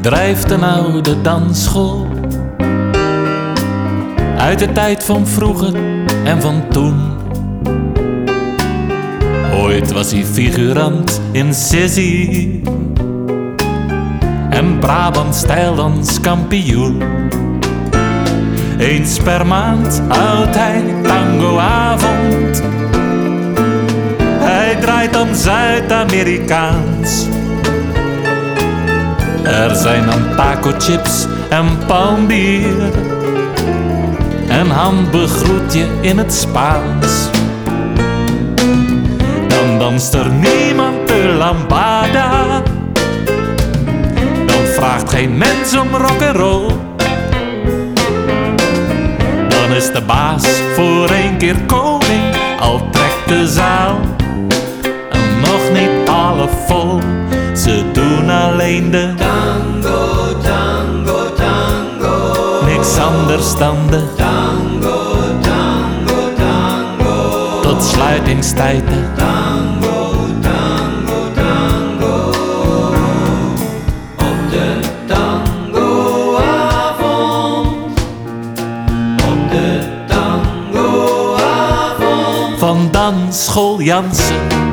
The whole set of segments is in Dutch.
drijft een oude dansschool uit de tijd van vroeger en van toen. Ooit was hij figurant in Sissy en Brabant stijldanskampioen. Eens per maand houdt hij tangoavond. Hij draait dan Zuid-Amerikaans. Er zijn dan taco-chips en palmbier en handbegroet je in het Spaans. Dan danst er niemand de lambada. Dan vraagt geen mens om rock'n'roll. Dan is de baas voor één keer koning, al trekt de zaal nog niet alle vol. Ze doen alleen de tango, tango, tango. Niks anders dan de tango, tango, tango. Tot sluitingstijd de tango, tango, tango. Op de tangoavond, op de tangoavond van Dansschool Jansen.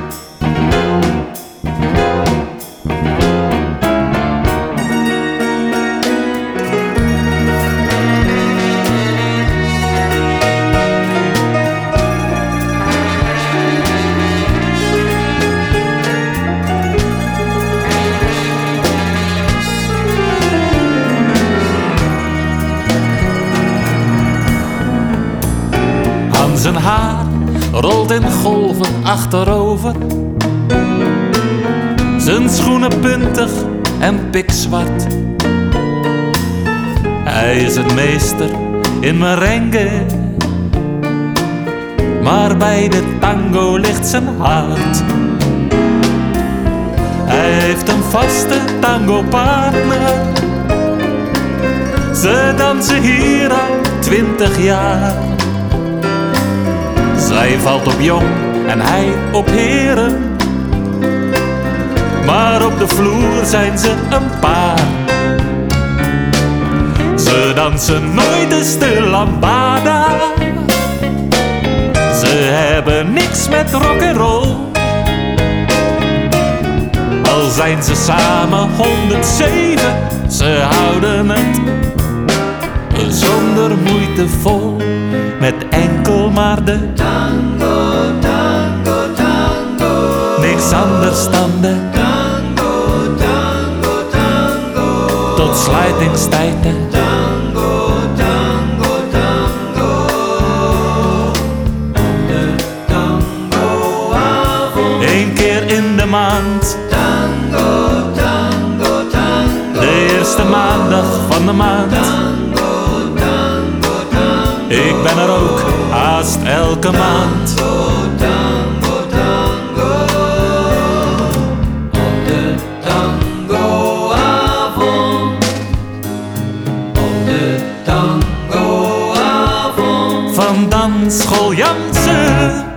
Zijn haar rolt in golven achterover. Zijn schoenen puntig en pikzwart. Hij is een meester in merengue, maar bij de tango ligt zijn hart. Hij heeft een vaste tangopartner. Ze dansen hier al 20 jaar. Zij valt op jong en hij op heren, maar op de vloer zijn ze een paar. Ze dansen nooit de stil lambada. Ze hebben niks met rock'n'roll. Al zijn ze samen 107, ze houden het zonder moeite vol. Met enkel maar de tango, tango, tango. Niks anders dan de tango, tango, tango. tot sluitingstijd de tango, tango, tango. Op de tangoavond, 1 keer in de maand. tango, tango, tango. De eerste maandag van de maand. Ik ben er ook haast elke maand. Tango, tango, op de tangoavond, op de tangoavond Van Dansschool Jansen.